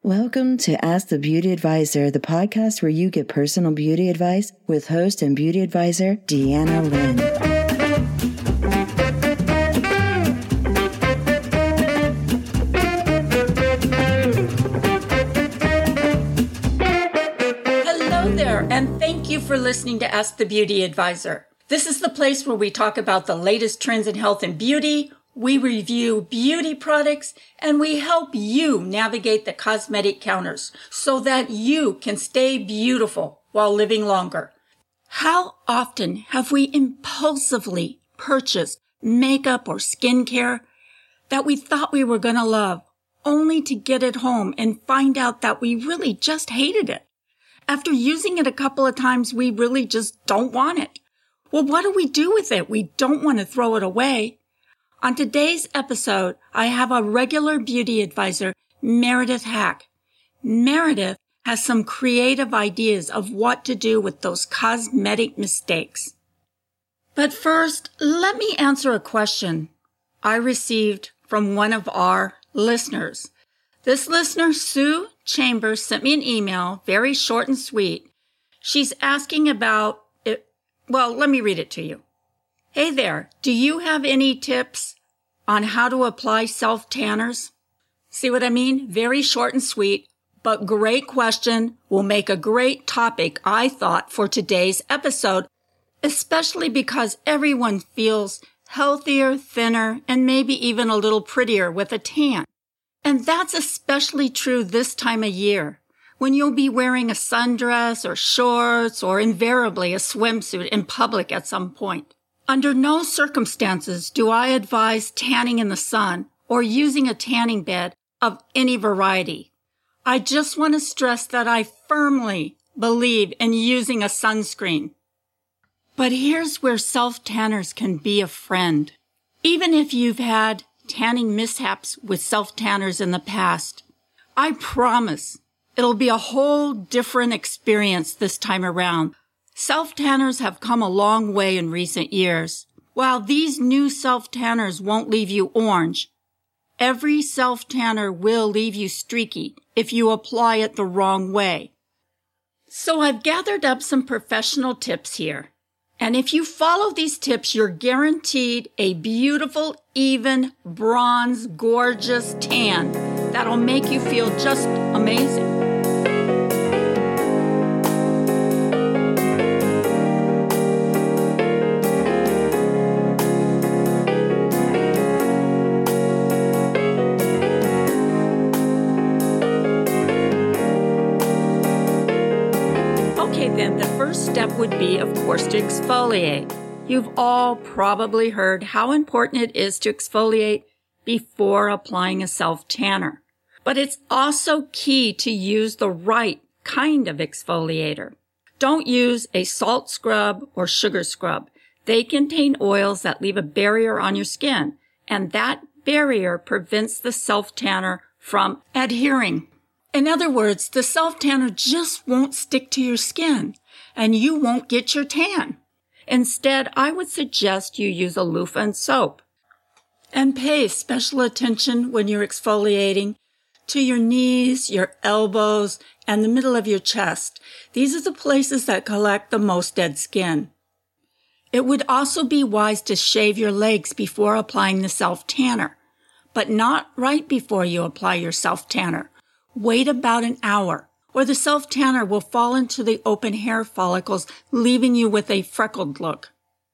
Welcome to Ask the Beauty Advisor, the podcast where you get personal beauty advice with host and beauty advisor, Deanna Lynn. Hello there, and thank you for listening to Ask the Beauty Advisor. This is the place where we talk about the latest trends in health and beauty, we review beauty products, and we help you navigate the cosmetic counters so that you can stay beautiful while living longer. How often have we impulsively purchased makeup or skincare that we thought we were going to love, only to get it home and find out that we really just hated it? After using it a couple of times, we really just don't want it. Well, what do we do with it? We don't want to throw it away. On today's episode, I have a regular beauty advisor, Meredith Hack. Meredith has some creative ideas of what to do with those cosmetic mistakes. But first, let me answer a question I received from one of our listeners. This listener, Sue Chambers, sent me an email, very short and sweet. She's asking about it. Well, let me read it to you. Hey there, do you have any tips on how to apply self-tanners? See what I mean? Very short and sweet, but great question. Will make a great topic, I thought, for today's episode, especially because everyone feels healthier, thinner, and maybe even a little prettier with a tan. And that's especially true this time of year, when you'll be wearing a sundress or shorts or invariably a swimsuit in public at some point. Under no circumstances do I advise tanning in the sun or using a tanning bed of any variety. I just want to stress that I firmly believe in using a sunscreen. But here's where self-tanners can be a friend. Even if you've had tanning mishaps with self-tanners in the past, I promise it'll be a whole different experience this time around. Self-tanners have come a long way in recent years. While these new self-tanners won't leave you orange, every self-tanner will leave you streaky if you apply it the wrong way. So I've gathered up some professional tips here. And if you follow these tips, you're guaranteed a beautiful, even, bronze, gorgeous tan that'll make you feel just amazing. Then the first step would be, of course, to exfoliate. You've all probably heard how important it is to exfoliate before applying a self-tanner. But it's also key to use the right kind of exfoliator. Don't use a salt scrub or sugar scrub. They contain oils that leave a barrier on your skin, and that barrier prevents the self-tanner from adhering. In other words, the self-tanner just won't stick to your skin, and you won't get your tan. Instead, I would suggest you use a loofah and soap. And pay special attention when you're exfoliating to your knees, your elbows, and the middle of your chest. These are the places that collect the most dead skin. It would also be wise to shave your legs before applying the self-tanner, but not right before you apply your self-tanner. Wait about an hour, or the self-tanner will fall into the open hair follicles, leaving you with a freckled look.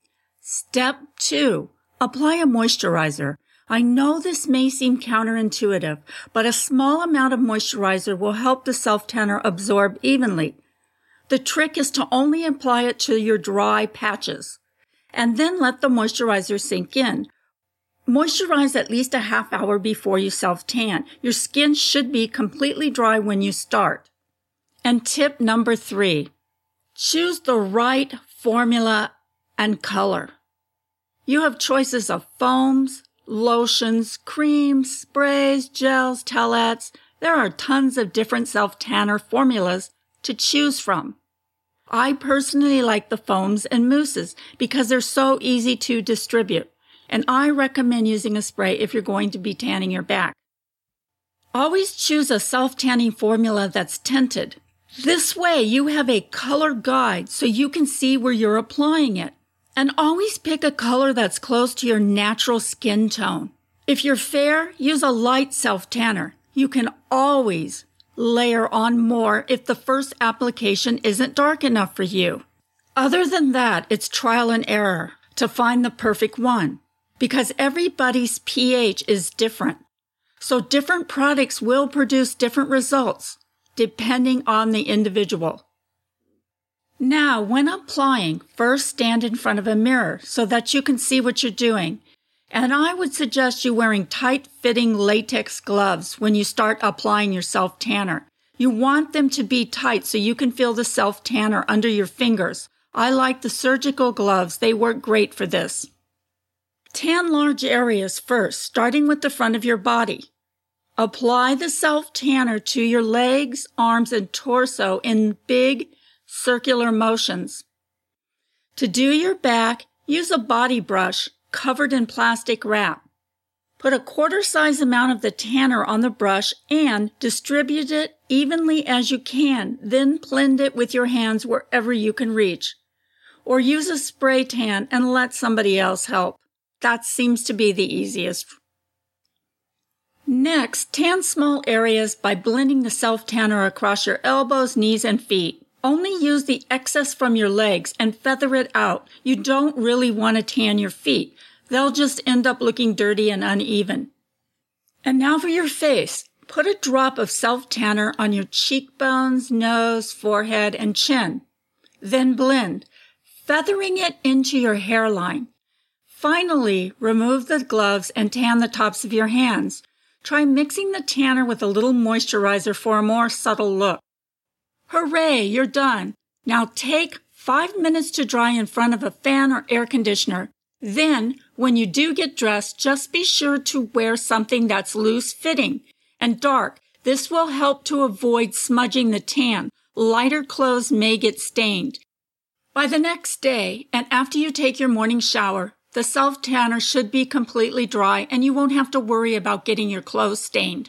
Step 2. Apply a moisturizer. I know this may seem counterintuitive, but a small amount of moisturizer will help the self-tanner absorb evenly. The trick is to only apply it to your dry patches, and then let the moisturizer sink in. Moisturize at least a half hour before you self-tan. Your skin should be completely dry when you start. And tip number 3, choose the right formula and color. You have choices of foams, lotions, creams, sprays, gels, towelettes. There are tons of different self-tanner formulas to choose from. I personally like the foams and mousses because they're so easy to distribute. And I recommend using a spray if you're going to be tanning your back. Always choose a self-tanning formula that's tinted. This way you have a color guide so you can see where you're applying it. And always pick a color that's close to your natural skin tone. If you're fair, use a light self-tanner. You can always layer on more if the first application isn't dark enough for you. Other than that, it's trial and error to find the perfect one because everybody's pH is different. So different products will produce different results depending on the individual. Now, when applying, first stand in front of a mirror so that you can see what you're doing. And I would suggest you wearing tight-fitting latex gloves when you start applying your self-tanner. You want them to be tight so you can feel the self-tanner under your fingers. I like the surgical gloves. They work great for this. Tan large areas first, starting with the front of your body. Apply the self-tanner to your legs, arms, and torso in big, circular motions. To do your back, use a body brush covered in plastic wrap. Put a quarter-size amount of the tanner on the brush and distribute it evenly as you can, then blend it with your hands wherever you can reach. Or use a spray tan and let somebody else help. That seems to be the easiest. Next, tan small areas by blending the self-tanner across your elbows, knees, and feet. Only use the excess from your legs and feather it out. You don't really want to tan your feet. They'll just end up looking dirty and uneven. And now for your face. Put a drop of self-tanner on your cheekbones, nose, forehead, and chin. Then blend, feathering it into your hairline. Finally, remove the gloves and tan the tops of your hands. Try mixing the tanner with a little moisturizer for a more subtle look. Hooray, you're done. Now take 5 minutes to dry in front of a fan or air conditioner. Then, when you do get dressed, just be sure to wear something that's loose-fitting and dark. This will help to avoid smudging the tan. Lighter clothes may get stained. By the next day, and after you take your morning shower, the self-tanner should be completely dry and you won't have to worry about getting your clothes stained.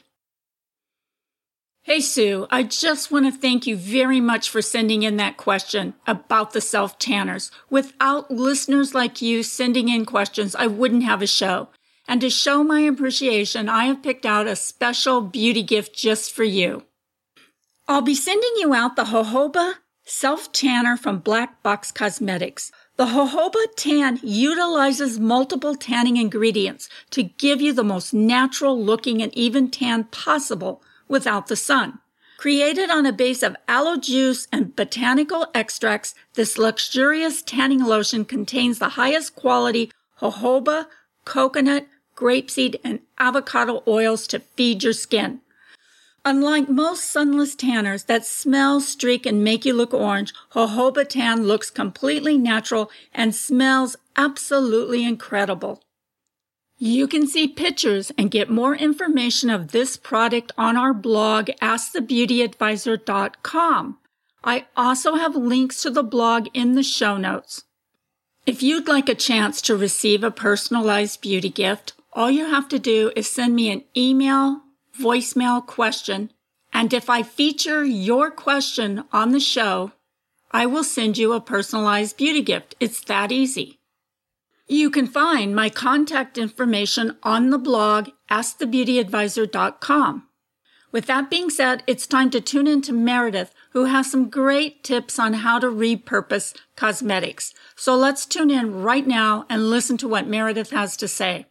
Hey Sue, I just want to thank you very much for sending in that question about the self-tanners. Without listeners like you sending in questions, I wouldn't have a show. And to show my appreciation, I have picked out a special beauty gift just for you. I'll be sending you out the jojoba self-tanner from Black Box Cosmetics. The jojoba tan utilizes multiple tanning ingredients to give you the most natural looking and even tan possible without the sun. Created on a base of aloe juice and botanical extracts, this luxurious tanning lotion contains the highest quality jojoba, coconut, grapeseed, and avocado oils to feed your skin. Unlike most sunless tanners that smell, streak, and make you look orange, jojoba tan looks completely natural and smells absolutely incredible. You can see pictures and get more information of this product on our blog, AskTheBeautyAdvisor.com. I also have links to the blog in the show notes. If you'd like a chance to receive a personalized beauty gift, all you have to do is send me an email, voicemail question, and if I feature your question on the show, I will send you a personalized beauty gift. It's that easy. You can find my contact information on the blog, AskTheBeautyAdvisor.com. With that being said, it's time to tune in to Meredith, who has some great tips on how to repurpose cosmetics. So let's tune in right now and listen to what Meredith has to say.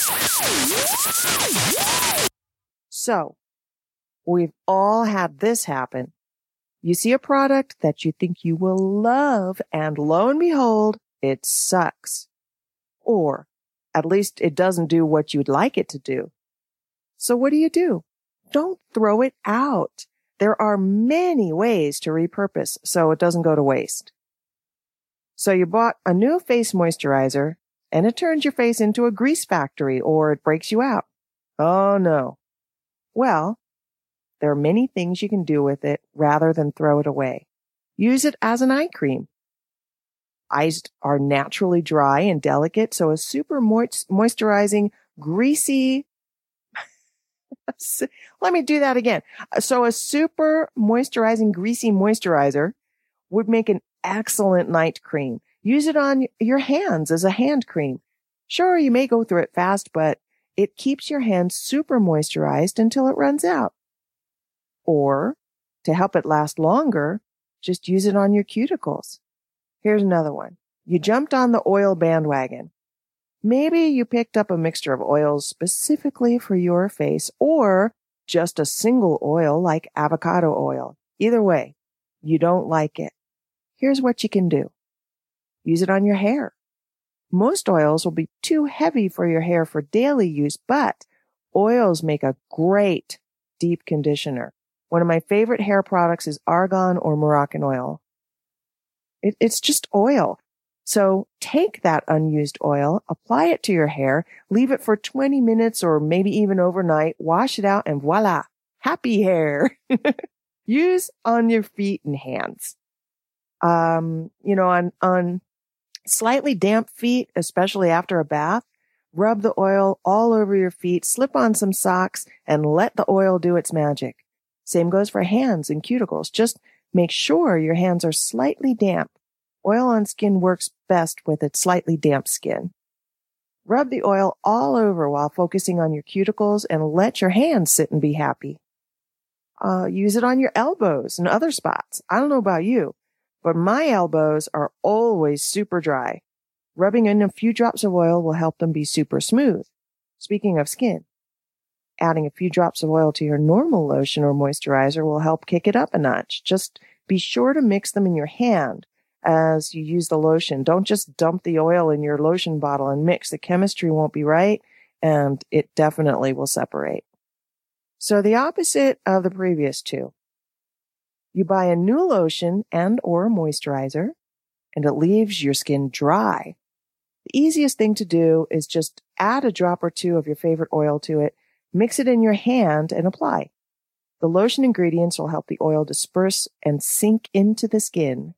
So, we've all had this happen. You see a product that you think you will love, and lo and behold, it sucks. Or, at least it doesn't do what you'd like it to do. So what do? Don't throw it out. There are many ways to repurpose so it doesn't go to waste. So you bought a new face moisturizer, and it turns your face into a grease factory, or it breaks you out. Oh no. Well, there are many things you can do with it rather than throw it away. Use it as an eye cream. Eyes are naturally dry and delicate, so a super moisturizing, greasy Let me do that again. So a super moisturizing, greasy moisturizer would make an excellent night cream. Use it on your hands as a hand cream. Sure, you may go through it fast, but it keeps your hands super moisturized until it runs out. Or, to help it last longer, just use it on your cuticles. Here's another one. You jumped on the oil bandwagon. Maybe you picked up a mixture of oils specifically for your face, or just a single oil like avocado oil. Either way, you don't like it. Here's what you can do. Use it on your hair. Most oils will be too heavy for your hair for daily use, but oils make a great deep conditioner. One of my favorite hair products is argan or Moroccan oil. It's just oil. So take that unused oil, apply it to your hair, leave it for 20 minutes or maybe even overnight, wash it out, and voila, happy hair. Use on your feet and hands. On slightly damp feet, especially after a bath, rub the oil all over your feet, slip on some socks, and let the oil do its magic. Same goes for hands and cuticles. Just make sure your hands are slightly damp. Oil on skin works best with its slightly damp skin. Rub the oil all over while focusing on your cuticles and let your hands sit and be happy. Use it on your elbows and other spots. I don't know about you, but my elbows are always super dry. Rubbing in a few drops of oil will help them be super smooth. Speaking of skin, adding a few drops of oil to your normal lotion or moisturizer will help kick it up a notch. Just be sure to mix them in your hand as you use the lotion. Don't just dump the oil in your lotion bottle and mix. The chemistry won't be right, and it definitely will separate. So the opposite of the previous two. You buy a new lotion and or moisturizer, and it leaves your skin dry. The easiest thing to do is just add a drop or two of your favorite oil to it, mix it in your hand, and apply. The lotion ingredients will help the oil disperse and sink into the skin.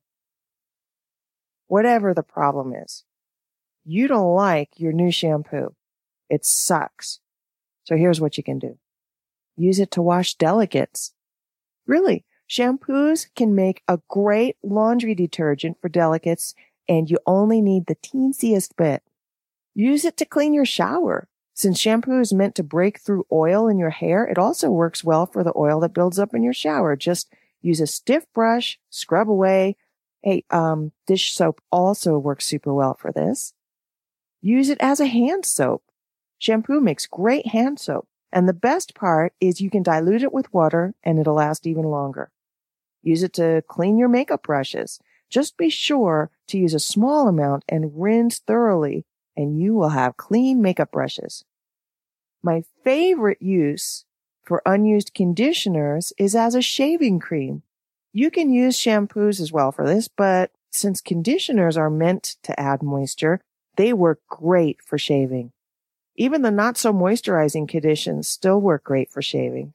Whatever the problem is, you don't like your new shampoo. It sucks. So here's what you can do. Use it to wash delicates. Really, shampoos can make a great laundry detergent for delicates, and you only need the teensiest bit. Use it to clean your shower. Since shampoo is meant to break through oil in your hair, it also works well for the oil that builds up in your shower. Just use a stiff brush, scrub away. Hey, dish soap also works super well for this. Use it as a hand soap. Shampoo makes great hand soap. And the best part is you can dilute it with water and it'll last even longer. Use it to clean your makeup brushes. Just be sure to use a small amount and rinse thoroughly, and you will have clean makeup brushes. My favorite use for unused conditioners is as a shaving cream. You can use shampoos as well for this, but since conditioners are meant to add moisture, they work great for shaving. Even the not so moisturizing conditions still work great for shaving.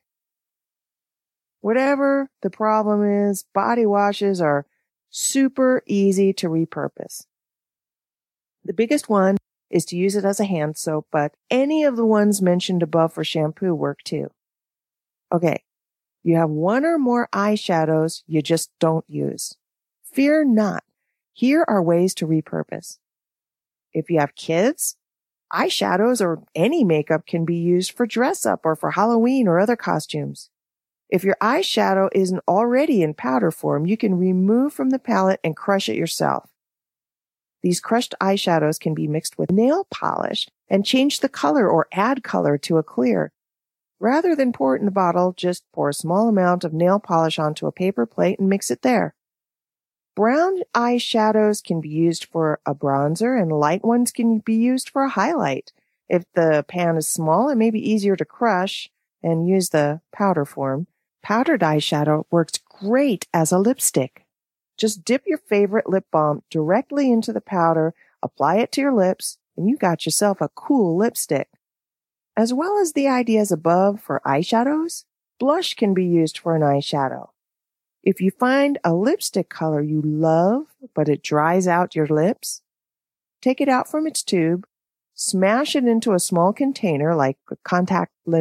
Whatever the problem is, body washes are super easy to repurpose. The biggest one is to use it as a hand soap, but any of the ones mentioned above for shampoo work too. Okay. You have one or more eyeshadows you just don't use. Fear not. Here are ways to repurpose. If you have kids, eyeshadows or any makeup can be used for dress up or for Halloween or other costumes. If your eyeshadow isn't already in powder form, you can remove from the palette and crush it yourself. These crushed eyeshadows can be mixed with nail polish and change the color or add color to a clear. Rather than pour it in the bottle, just pour a small amount of nail polish onto a paper plate and mix it there. Brown eyeshadows can be used for a bronzer and light ones can be used for a highlight. If the pan is small, it may be easier to crush and use the powder form. Powdered eyeshadow works great as a lipstick. Just dip your favorite lip balm directly into the powder, apply it to your lips, and you got yourself a cool lipstick. As well as the ideas above for eyeshadows, blush can be used for an eyeshadow. If you find a lipstick color you love, but it dries out your lips, take it out from its tube, smash it into a small container like a contact lens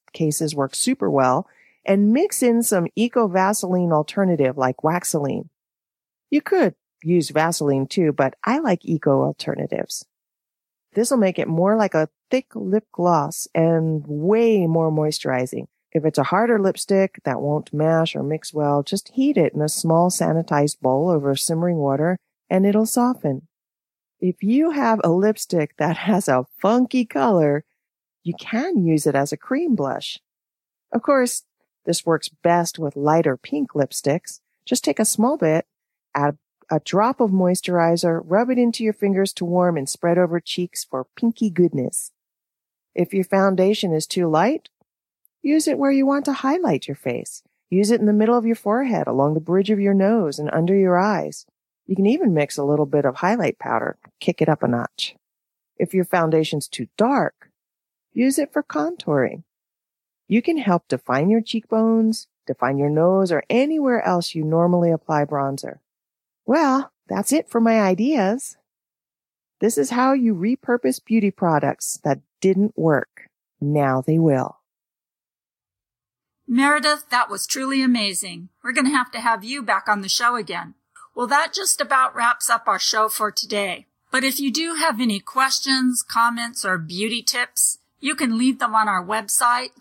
cases work super well, and mix in some Eco Vaseline alternative like Waxoline. You could use Vaseline too, but I like Eco alternatives. This will make it more like a thick lip gloss and way more moisturizing. If it's a harder lipstick that won't mash or mix well, just heat it in a small sanitized bowl over simmering water and it'll soften. If you have a lipstick that has a funky color, you can use it as a cream blush. Of course, this works best with lighter pink lipsticks. Just take a small bit, add a drop of moisturizer, rub it into your fingers to warm, and spread over cheeks for pinky goodness. If your foundation is too light, use it where you want to highlight your face. Use it in the middle of your forehead, along the bridge of your nose, and under your eyes. You can even mix a little bit of highlight powder, kick it up a notch. If your foundation's too dark, use it for contouring. You can help define your cheekbones, define your nose, or anywhere else you normally apply bronzer. Well, that's it for my ideas. This is how you repurpose beauty products that didn't work. Now they will. Meredith, that was truly amazing. We're going to have you back on the show again. Well, that just about wraps up our show for today. But if you do have any questions, comments, or beauty tips, you can leave them on our website,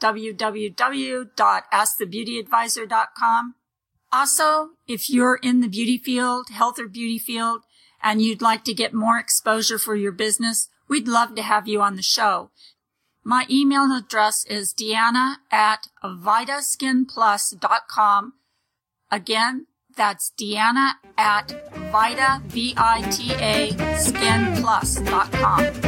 www.askthebeautyadvisor.com. Also, if you're in the beauty field, health or beauty field, and you'd like to get more exposure for your business, we'd love to have you on the show. My email address is deanna@vitaskinplus.com. Again, that's deanna@vita, V-I-T-A, skinplus.com.